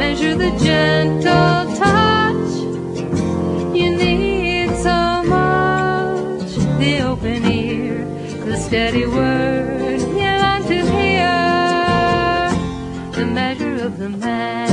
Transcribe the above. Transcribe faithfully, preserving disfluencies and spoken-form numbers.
measure the gentle touch you need so much. The open ear, the steady word you want to hear, the measure of the man.